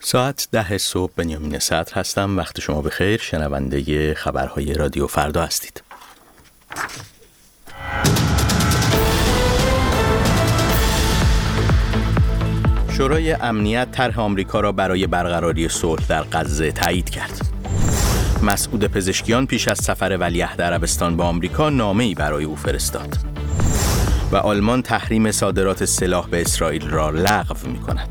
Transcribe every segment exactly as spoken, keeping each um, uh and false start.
ساعت ده صبح بنیامین صدر هستم. وقت شما بخیر. شنونده خبرهای رادیو فردا هستید. شورای امنیت طرح آمریکا را برای برقراری صلح در غزه تایید کرد. مسعود پزشکیان پیش از سفر ولیعهد عربستان به آمریکا نامه‌ای برای او فرستاد. و آلمان تحریم صادرات سلاح به اسرائیل را لغو می‌کند.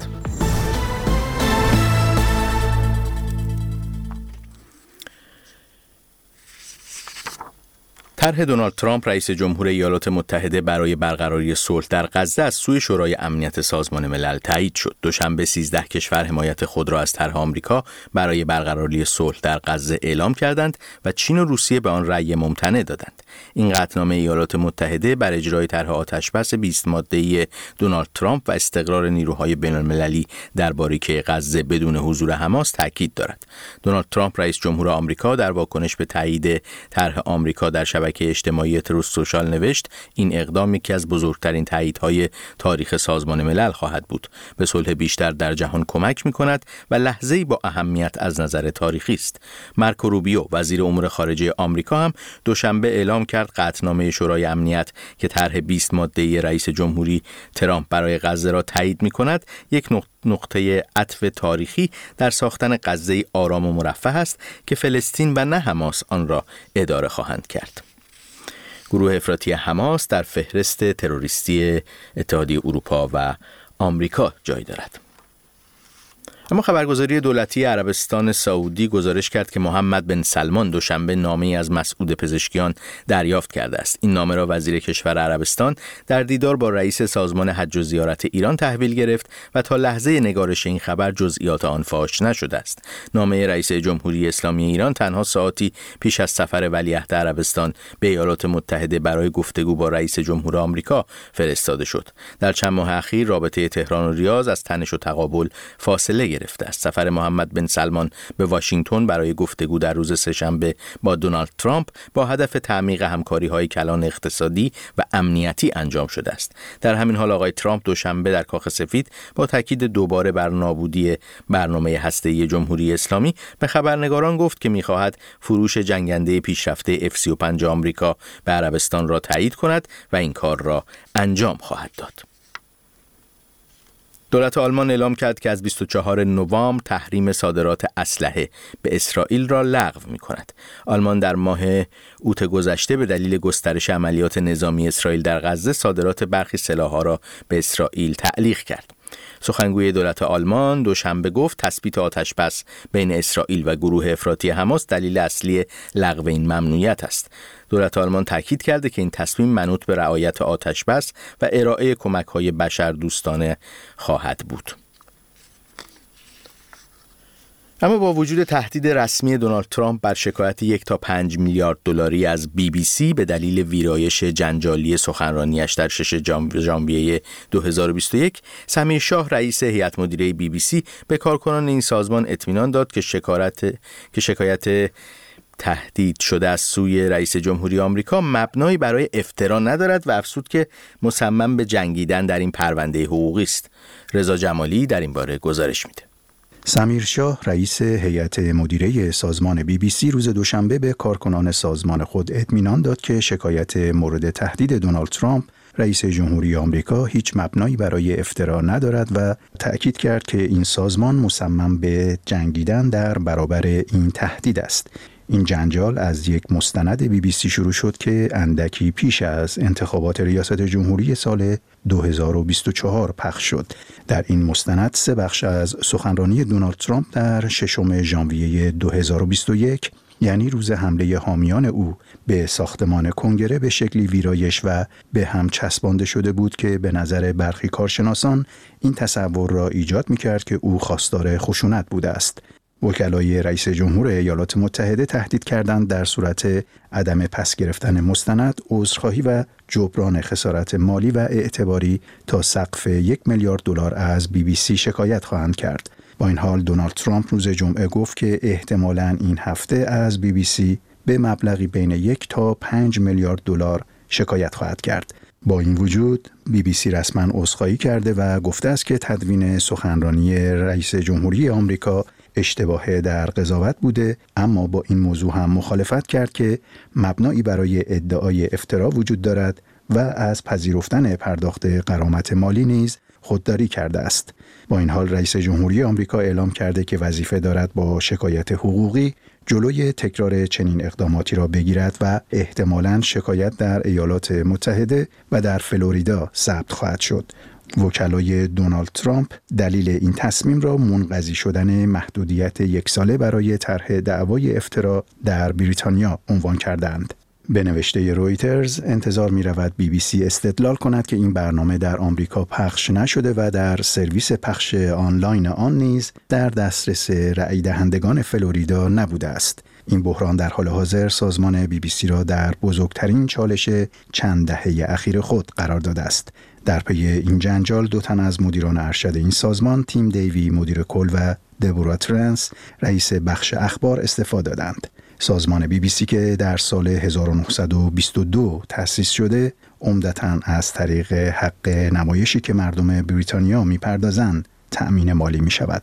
طرح دونالد ترامپ رئیس جمهور ایالات متحده برای برقراری صلح در غزه از سوی شورای امنیت سازمان ملل تایید شد. دوشنبه سیزده کشور حمایت خود را از طرح آمریکا برای برقراری صلح در غزه اعلام کردند و چین و روسیه به آن رأی ممتنع دادند. این قطعنامه ایالات متحده بر اجرای طرح آتشبس بیست ماده‌ای دونالد ترامپ و استقرار نیروهای بین‌المللی در باریکه غزه بدون حضور حماس تاکید دارد. دونالد ترامپ رئیس جمهور آمریکا در واکنش به تایید طرح آمریکا در شبکه که اجتماعی تروس سوشال نوشت: این اقدام یکی از بزرگترین تاییدهای تاریخ سازمان ملل خواهد بود. به صلح بیشتر در جهان کمک می‌کند و لحظه‌ای با اهمیت از نظر تاریخی است. مارکو روبیو وزیر امور خارجه آمریکا هم دوشنبه اعلام کرد قطعنامه شورای امنیت که طرح بیست ماده‌ای رئیس جمهوری ترامپ برای غزه را تایید می‌کند یک نقطه عطف تاریخی در ساختن غزه‌ای آرام و مرفه است که فلسطین و نه حماس آن را اداره خواهند کرد. گروه افراطی حماس در فهرست تروریستی اتحادیه اروپا و آمریکا جای دارد. اما خبرگزاری دولتی عربستان سعودی گزارش کرد که محمد بن سلمان دوشنبه نامه‌ای از مسعود پزشکیان دریافت کرده است. این نامه را وزیر کشور عربستان در دیدار با رئیس سازمان حج و زیارت ایران تحویل گرفت و تا لحظه نگارش این خبر جزئیات آن فاش نشده است. نامه رئیس جمهوری اسلامی ایران تنها ساعتی پیش از سفر ولیعهد عربستان به ایالات متحده برای گفتگو با رئیس جمهور آمریکا فرستاده شد. در چند ماه اخیر رابطه تهران و ریاض از تنش و تقابل فاصله گرفته است. سفر محمد بن سلمان به واشنگتن برای گفتگو در روز سه‌شنبه با دونالد ترامپ با هدف تعمیق همکاری‌های کلان اقتصادی و امنیتی انجام شده است. در همین حال آقای ترامپ دوشنبه در کاخ سفید با تاکید دوباره بر نابودی برنامه هسته‌ای جمهوری اسلامی به خبرنگاران گفت که می‌خواهد فروش جنگنده پیشرفته اف سی و پنج آمریکا به عربستان را تایید کند و این کار را انجام خواهد داد. دولت آلمان اعلام کرد که از بیست و چهارم نوامبر تحریم صادرات اسلحه به اسرائیل را لغو می‌کند. آلمان در ماه اوت گذشته به دلیل گسترش عملیات نظامی اسرائیل در غزه صادرات برخی سلاح‌ها را به اسرائیل تعلیق کرد. سخنگوی دولت آلمان دوشنبه گفت تثبیت آتشبس بین اسرائیل و گروه افراطی حماس دلیل اصلی لغو این ممنوعیت است. دولت آلمان تاکید کرده که این تصمیم منوط به رعایت آتشبس و ارائه کمک‌های بشردوستانه خواهد بود. اما با وجود تهدید رسمی دونالد ترامپ بر شکایت یک تا پنج میلیارد دلاری از بی بی سی به دلیل ویرایش جنجالی سخنرانیش در ششم ژانویه دو هزار و بیست و یک، سمیر شاه رئیس هیئت مدیره بی بی سی به کارکنان این سازمان اطمینان داد که شکایت که شکایت تهدید شده از سوی رئیس جمهوری آمریکا مبنایی برای افترا ندارد و افزود که مصمم به جنگیدن در این پرونده حقوقی است. رضا جمالی در این باره گزارش میده. سمیر شاه رئیس هیئت مدیره سازمان بی بی سی روز دوشنبه به کارکنان سازمان خود اطمینان داد که شکایت مورد تهدید دونالد ترامپ رئیس جمهوری آمریکا هیچ مبنایی برای افترا ندارد و تأکید کرد که این سازمان مصمم به جنگیدن در برابر این تهدید است. این جنجال از یک مستند بی بی سی شروع شد که اندکی پیش از انتخابات ریاست جمهوری سال دو هزار و بیست و چهار پخش شد. در این مستند سه بخش از سخنرانی دونالد ترامپ در ششم ژانویه دو هزار و بیست و یک، یعنی روز حمله حامیان او به ساختمان کنگره، به شکلی ویرایش و به هم چسبانده شده بود که به نظر برخی کارشناسان این تصور را ایجاد می‌کرد که او خواستار خشونت بوده است. وکلای رئیس جمهور ایالات متحده تهدید کردند در صورت عدم پس گرفتن مستند، عذرخواهی و جبران خسارت مالی و اعتباری تا سقف یک میلیارد دلار از بی بی سی شکایت خواهند کرد. با این حال دونالد ترامپ روز جمعه گفت که احتمالاً این هفته از بی بی سی به مبلغی بین یک تا پنج میلیارد دلار شکایت خواهد کرد. با این وجود بی بی سی رسما عذرخواهی کرده و گفته است که تدوین سخنرانی رئیس جمهوری آمریکا اشتباه در قضاوت بوده، اما با این موضوع هم مخالفت کرد که مبنایی برای ادعای افترا وجود دارد و از پذیرفتن پرداخت غرامت مالی نیز خودداری کرده است. با این حال رئیس جمهوری آمریکا اعلام کرده که وظیفه دارد با شکایت حقوقی جلوی تکرار چنین اقداماتی را بگیرد و احتمالاً شکایت در ایالات متحده و در فلوریدا ثبت خواهد شد. وکلای دونالد ترامپ دلیل این تصمیم را منقضی شدن محدودیت یک ساله برای طرح دعوای افترا در بریتانیا عنوان کردند. به نوشته رویترز انتظار می رود بی بی سی استدلال کند که این برنامه در آمریکا پخش نشده و در سرویس پخش آنلاین آن نیز در دسترس رأی دهندگان فلوریدا نبوده است. این بحران در حال حاضر سازمان بی بی سی را در بزرگترین چالش چند دهه اخیر خود قرار داده است. در پی این جنجال دو تن از مدیران ارشد این سازمان، تیم دیوی مدیر کل و دبورا ترنس رئیس بخش اخبار استعفا دادند. سازمان بی بی سی که در سال هزار و نهصد و بیست و دو تأسیس شده، عمدتاً از طریق حق نمایشی که مردم بریتانیا می‌پردازند تأمین مالی می‌شود.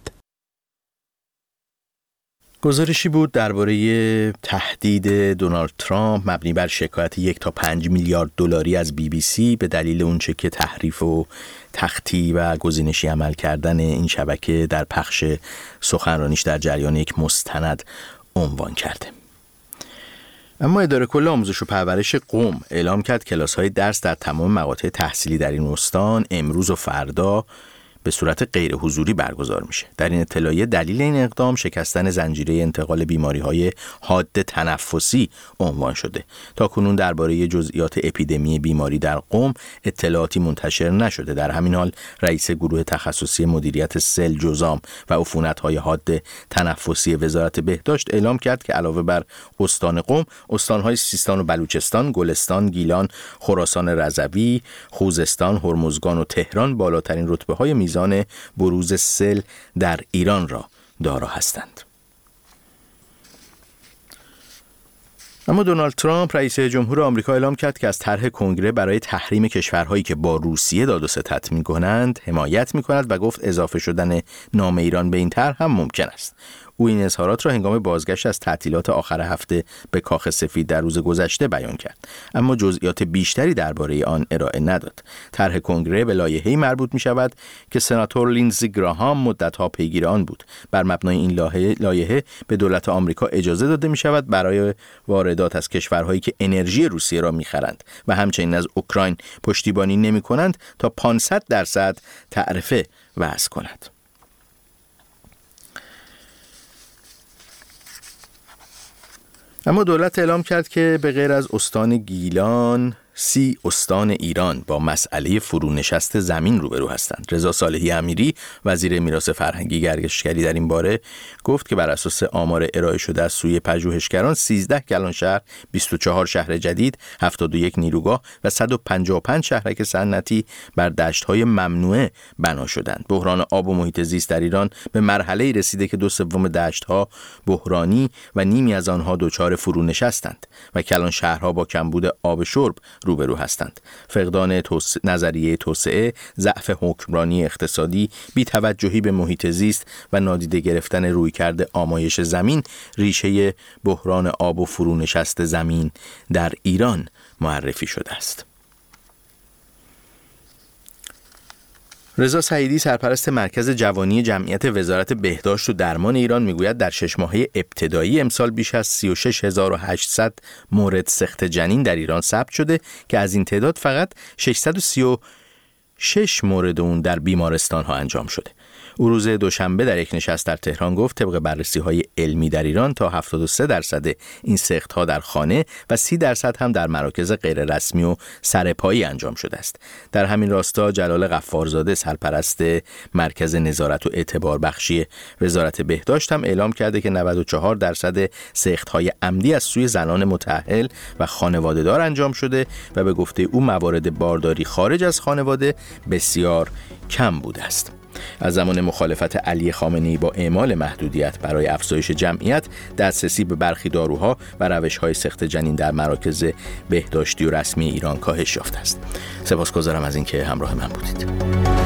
گزارشی بود درباره تهدید دونالد ترامپ مبنی بر شکایت یک تا پنج میلیارد دلاری از بی بی سی به دلیل اونچه که تحریف و تخطی و گزینشی عمل کردن این شبکه در پخش سخنرانیش در جریان یک مستند عنوان کرده. اما اداره کل آموزش و پرورش قم اعلام کرد کلاس‌های درس در تمام مقاطع تحصیلی در این استان امروز و فردا به صورت غیر حضوری برگزار میشه. در این اطلاعیه دلیل این اقدام شکستن زنجیره انتقال بیماری‌های حاد تنفسی عنوان شده. تا کنون درباره جزئیات اپیدمی بیماری در قم اطلاعاتی منتشر نشده. در همین حال رئیس گروه تخصصی مدیریت سل، جذام و عفونت‌های حاد تنفسی وزارت بهداشت اعلام کرد که علاوه بر استان قم، استان‌های سیستان و بلوچستان، گلستان، گیلان، خراسان رضوی، خوزستان، هرمزگان و تهران بالاترین رتبه‌های میزان میزان بروز سل در ایران را دارا هستند. اما دونالد ترامپ رئیس جمهور آمریکا اعلام کرد که از طرح کنگره برای تحریم کشورهایی که با روسیه داد و ستد می‌کنند حمایت می‌کند و گفت اضافه شدن نام ایران به این طرح هم ممکن است. او این اظهارات را هنگام بازگشت از تعطیلات آخر هفته به کاخ سفید در روز گذشته بیان کرد، اما جزئیات بیشتری درباره آن ارائه نداد. طرح کنگره به لایحه‌ای مربوط می‌شود که سناتور لیندزی گراهام مدت‌ها پیگیر آن بود. بر مبنای این لایحه به دولت آمریکا اجازه داده می‌شود برای واردات از کشورهایی که انرژی روسیه را می‌خرند و همچنین از اوکراین پشتیبانی نمی‌کنند تا پانصد درصد تعرفه وضع کند. اما دولت اعلام کرد که به غیر از استان گیلان، سی استان ایران با مسئله فرونشست زمین روبرو هستند. رضا صالحی امیری وزیر میراث فرهنگی گردشگری در این باره گفت که بر اساس آمار ارائه شده از سوی پژوهشگران سیزده کلان شهر، بیست و چهار شهر جدید، هفتاد و یک نیروگاه و صد و پنجاه و پنج شهرک صنعتی بر دشت‌های ممنوعه بنا شدند. بحران آب و محیط زیست در ایران به مرحله‌ای رسیده که دو سوم دشت‌ها بحرانی و نیمی از آنها دچار فرونشستند و کلان شهرها با کمبود آب شرب روبرو هستند. فقدان توس... نظریه توسعه، ضعف حکمرانی اقتصادی، بی‌توجهی به محیط زیست و نادیده گرفتن رویکرد آمایش زمین ریشه بحران آب و فرونشست زمین در ایران معرفی شده است. رضا سعیدی سرپرست مرکز جوانی جمعیت وزارت بهداشت و درمان ایران میگوید در شش ماهه ابتدایی امسال بیش از سی و شش هزار و هشتصد مورد سقط جنین در ایران ثبت شده که از این تعداد فقط ششصد و سی و شش مورد اون در بیمارستان ها انجام شده. او روز دوشنبه در یک نشست در تهران گفت طبق بررسی‌های علمی در ایران تا هفتاد و سه درصد این سقط‌ها در خانه و سی درصد هم در مراکز غیر رسمی و سرپایی انجام شده است. در همین راستا جلال غفارزاده سرپرست مرکز نظارت و اعتبار بخشی وزارت بهداشت هم اعلام کرده که نود و چهار درصد سقط‌های عمدی از سوی زنان متأهل و خانواده‌دار انجام شده و به گفته او موارد بارداری خارج از خانواده بسیار کم بوده است. از زمان مخالفت علی خامنه‌ای با اعمال محدودیت برای افزایش جمعیت، دسترسی به برخی داروها و روش‌های سخت جنین در مراکز بهداشتی و رسمی ایران کاهش یافته است. سپاسگزارم از اینکه همراه من بودید.